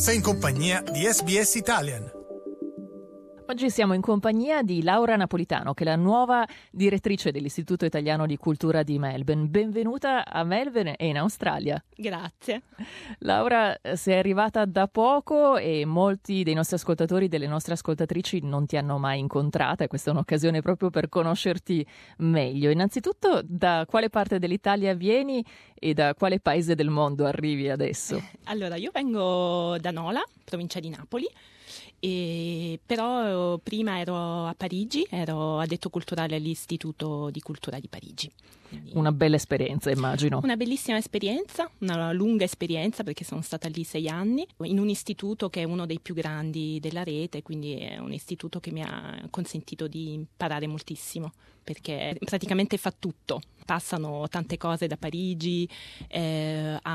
Sei in compagnia di SBS Italian. Oggi siamo in compagnia di Laura Napolitano, che è la nuova direttrice dell'Istituto Italiano di Cultura di Melbourne. Benvenuta a Melbourne e in Australia. Grazie. Laura, sei arrivata da poco e molti dei nostri ascoltatori, delle nostre ascoltatrici non ti hanno mai incontrata e questa è un'occasione proprio per conoscerti meglio. Innanzitutto, da quale parte dell'Italia vieni e da quale paese del mondo arrivi adesso? Allora, io vengo da Nola, provincia di Napoli. Però prima ero a Parigi, ero addetto culturale all'Istituto di Cultura di Parigi. Quindi una bella esperienza, immagino. Una bellissima esperienza, una lunga esperienza perché sono stata lì 6 anni, in un istituto che è uno dei più grandi della rete, quindi è un istituto che mi ha consentito di imparare moltissimo, perché praticamente fa tutto. Passano tante cose da Parigi, ha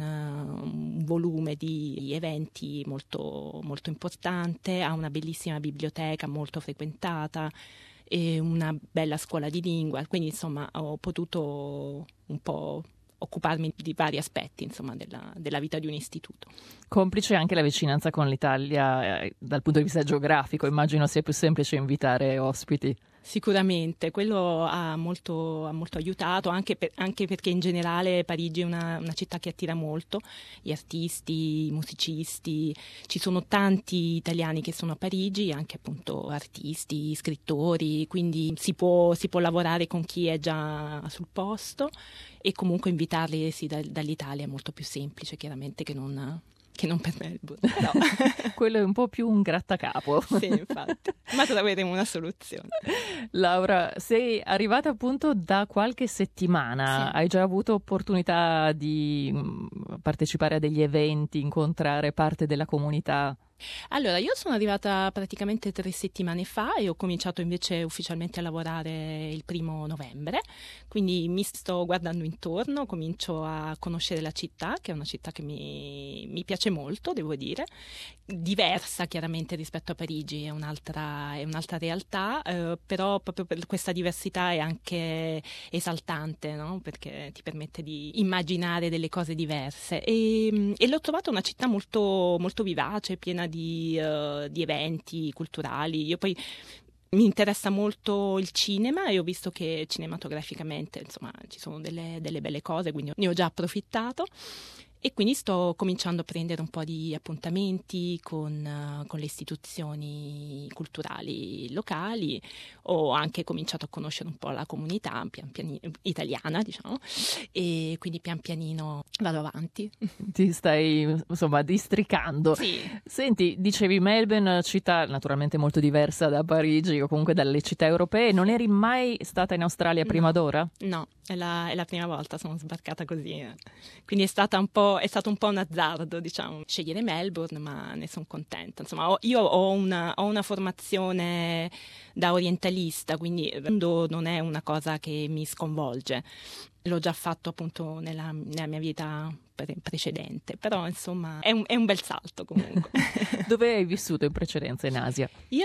un volume di eventi molto, molto importante, ha una bellissima biblioteca molto frequentata e una bella scuola di lingua, quindi insomma ho potuto un po' occuparmi di vari aspetti insomma della vita di un istituto. Complice anche la vicinanza con l'Italia dal punto di vista geografico, immagino sia più semplice invitare ospiti. Sicuramente, quello ha molto aiutato, anche perché in generale Parigi è una città che attira molto gli artisti, i musicisti. Ci sono tanti italiani che sono a Parigi, anche appunto artisti, scrittori, quindi si può lavorare con chi è già sul posto e comunque invitarli dall'Italia è molto più semplice chiaramente che non per Melbourne. No. Quello è un po' più un grattacapo. Sì, infatti, ma troveremo una soluzione. Laura, sei arrivata appunto da qualche settimana, sì. Hai già avuto opportunità di partecipare a degli eventi, incontrare parte della comunità? Allora, io sono arrivata praticamente 3 settimane fa e ho cominciato invece ufficialmente a lavorare il 1° novembre, quindi mi sto guardando intorno, comincio a conoscere la città, che è una città che mi piace molto, devo dire, diversa chiaramente rispetto a Parigi, è un'altra realtà, però proprio per questa diversità è anche esaltante, no? Perché ti permette di immaginare delle cose diverse e l'ho trovata una città molto, molto vivace, piena di eventi culturali. Io poi mi interessa molto il cinema e ho visto che cinematograficamente insomma ci sono delle belle cose, quindi ne ho già approfittato. E quindi sto cominciando a prendere un po' di appuntamenti con le istituzioni culturali locali. Ho anche cominciato a conoscere un po' la comunità italiana, diciamo, e quindi pian pianino vado avanti. Ti stai, insomma, districando. Sì. Senti, dicevi Melbourne, città naturalmente molto diversa da Parigi o comunque dalle città europee. Non eri mai stata in Australia prima d'ora? No, è la prima volta, sono sbarcata così. Quindi è stato un po' un azzardo, diciamo, scegliere Melbourne, ma ne sono contenta. Insomma, io ho una formazione da orientalista, quindi non è una cosa che mi sconvolge. L'ho già fatto appunto nella mia vita precedente, però insomma è un bel salto comunque. Dove hai vissuto in precedenza in Asia? Io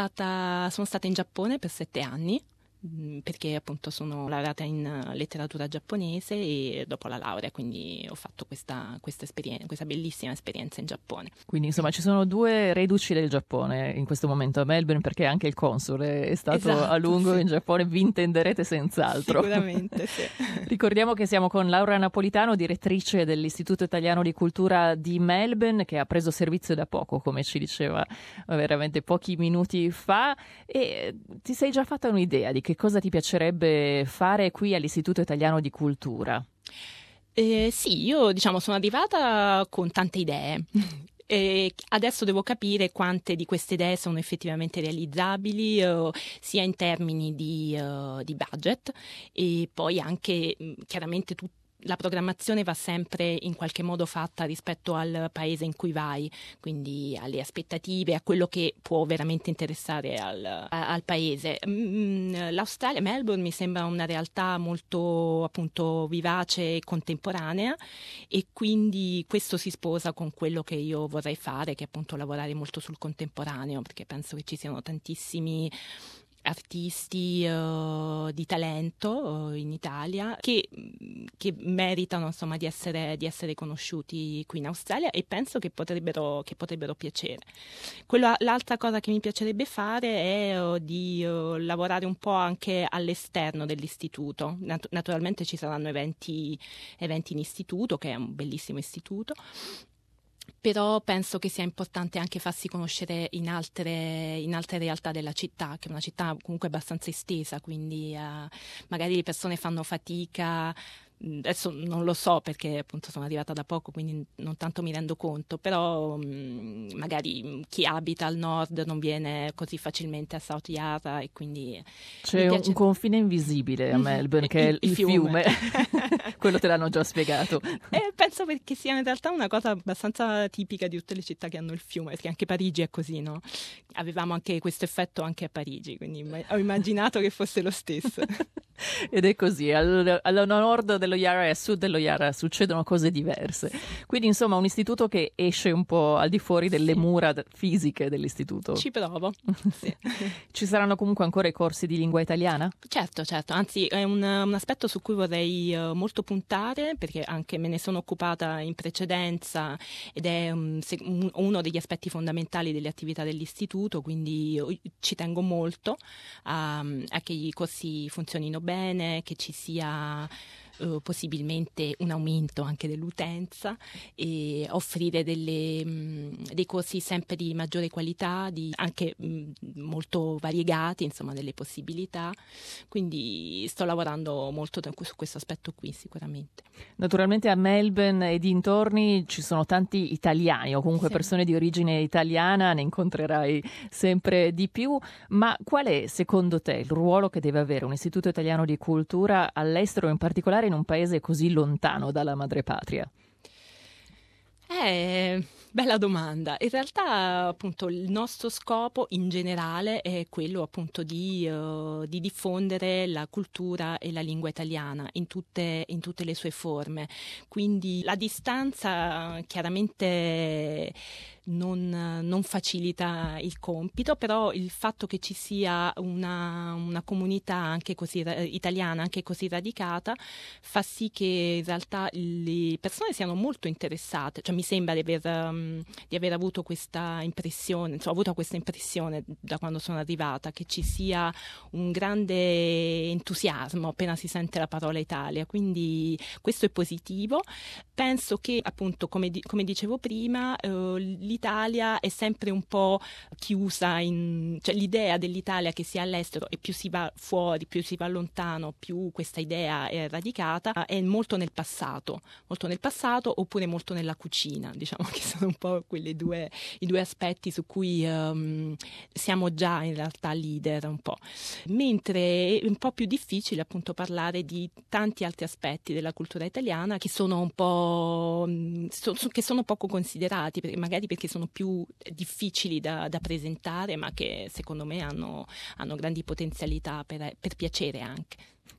sono stata in Giappone per 7 anni. Perché appunto sono laureata in letteratura giapponese e dopo la laurea quindi ho fatto questa esperienza, questa bellissima esperienza in Giappone. Quindi insomma ci sono 2 reduci del Giappone in questo momento a Melbourne, perché anche il console è stato a lungo in Giappone, vi intenderete senz'altro. Sicuramente sì. Ricordiamo che siamo con Laura Napolitano, direttrice dell'Istituto Italiano di Cultura di Melbourne, che ha preso servizio da poco, come ci diceva veramente pochi minuti fa, e ti sei già fatta un'idea di che cosa ti piacerebbe fare qui all'Istituto Italiano di Cultura? Sì, io diciamo sono arrivata con tante idee. E adesso devo capire quante di queste idee sono effettivamente realizzabili, sia in termini di budget e poi anche chiaramente la programmazione va sempre in qualche modo fatta rispetto al paese in cui vai, quindi alle aspettative, a quello che può veramente interessare al paese. L'Australia, Melbourne, mi sembra una realtà molto appunto vivace e contemporanea e quindi questo si sposa con quello che io vorrei fare, che è appunto lavorare molto sul contemporaneo, perché penso che ci siano tantissimi artisti di talento in Italia che meritano insomma di essere conosciuti qui in Australia, e penso che potrebbero piacere. L'altra cosa che mi piacerebbe fare è di lavorare un po' anche all'esterno dell'istituto. Naturalmente ci saranno eventi in istituto, che è un bellissimo istituto, però penso che sia importante anche farsi conoscere in altre realtà della città, che è una città comunque abbastanza estesa, quindi magari le persone fanno fatica. Adesso non lo so perché appunto sono arrivata da poco, quindi non tanto mi rendo conto, però magari chi abita al nord non viene così facilmente a South Yarra, e quindi c'è un confine invisibile a Melbourne che è il fiume. Quello te l'hanno già spiegato. Penso perché sia in realtà una cosa abbastanza tipica di tutte le città che hanno il fiume, perché anche Parigi è così, no? Avevamo anche questo effetto anche a Parigi, quindi ho immaginato che fosse lo stesso. Ed è così, al nord dello Yarra e a sud dello Yarra succedono cose diverse. Quindi insomma un istituto che esce un po' al di fuori delle mura fisiche dell'istituto. Ci provo, sì. Ci saranno comunque ancora i corsi di lingua italiana? Certo, anzi è un aspetto su cui vorrei molto puntare, perché anche me ne sono occupata in precedenza ed è uno degli aspetti fondamentali delle attività dell'istituto, quindi ci tengo molto a che i corsi funzionino bene, che ci sia possibilmente un aumento anche dell'utenza, e offrire dei corsi sempre di maggiore qualità, anche molto variegati, insomma, delle possibilità. Quindi sto lavorando molto su questo aspetto qui, sicuramente. Naturalmente a Melbourne e dintorni ci sono tanti italiani, o comunque persone di origine italiana, ne incontrerai sempre di più, ma qual è secondo te il ruolo che deve avere un istituto italiano di cultura all'estero, in particolare in un paese così lontano dalla madrepatria? Bella domanda. In realtà appunto il nostro scopo in generale è quello appunto di diffondere la cultura e la lingua italiana in tutte le sue forme. Quindi la distanza chiaramente non facilita il compito, però il fatto che ci sia una comunità anche così italiana, anche così radicata, fa sì che in realtà le persone siano molto interessate. Cioè mi sembra di aver avuto questa impressione, ho avuto questa impressione da quando sono arrivata, che ci sia un grande entusiasmo appena si sente la parola Italia, quindi questo è positivo. Penso che appunto, come dicevo prima, l'Italia è sempre un po' chiusa, cioè l'idea dell'Italia che sia all'estero, e più si va fuori, più si va lontano, più questa idea è radicata, è molto nel passato, oppure molto nella cucina, diciamo che sono un po' i due aspetti su cui siamo già in realtà leader un po', mentre è un po' più difficile appunto parlare di tanti altri aspetti della cultura italiana che sono un po' che sono poco considerati, magari perché sono più difficili da presentare, ma che secondo me hanno grandi potenzialità per piacere anche.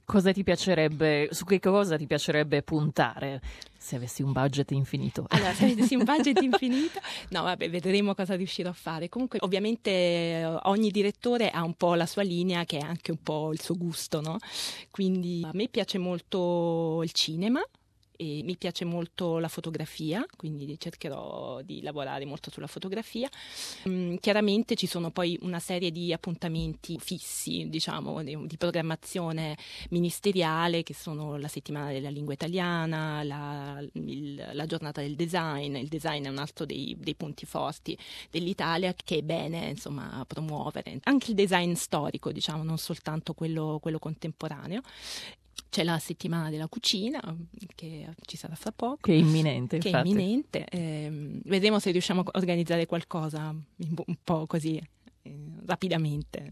Su che cosa ti piacerebbe puntare se avessi un budget infinito? Allora, se avessi un budget infinito? No, vabbè, vedremo cosa riuscirò a fare. Comunque, ovviamente, ogni direttore ha un po' la sua linea, che è anche un po' il suo gusto, no? Quindi a me piace molto il cinema. E mi piace molto la fotografia, quindi cercherò di lavorare molto sulla fotografia. Chiaramente ci sono poi una serie di appuntamenti fissi, diciamo, di programmazione ministeriale, che sono la settimana della lingua italiana, la giornata del design. Il design è un altro dei punti forti dell'Italia, che è bene, insomma, promuovere. Anche il design storico, diciamo, non soltanto quello contemporaneo. C'è la settimana della cucina, che ci sarà fra poco. Che è imminente, infatti. Che è imminente. Vedremo se riusciamo a organizzare qualcosa un po' così, rapidamente.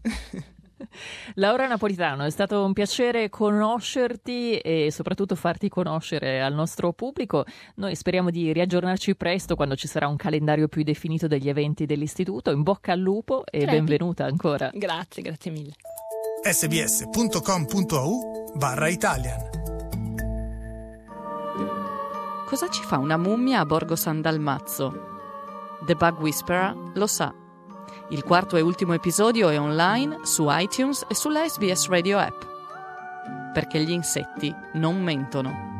Laura Napolitano, è stato un piacere conoscerti e soprattutto farti conoscere al nostro pubblico. Noi speriamo di riaggiornarci presto, quando ci sarà un calendario più definito degli eventi dell'istituto. In bocca al lupo e benvenuta ancora. Grazie mille. sbs.com.au/Italian. Cosa ci fa una mummia a Borgo San Dalmazzo? The Bug Whisperer lo sa. Il quarto e ultimo episodio è online su iTunes e sulla SBS Radio app. Perché gli insetti non mentono.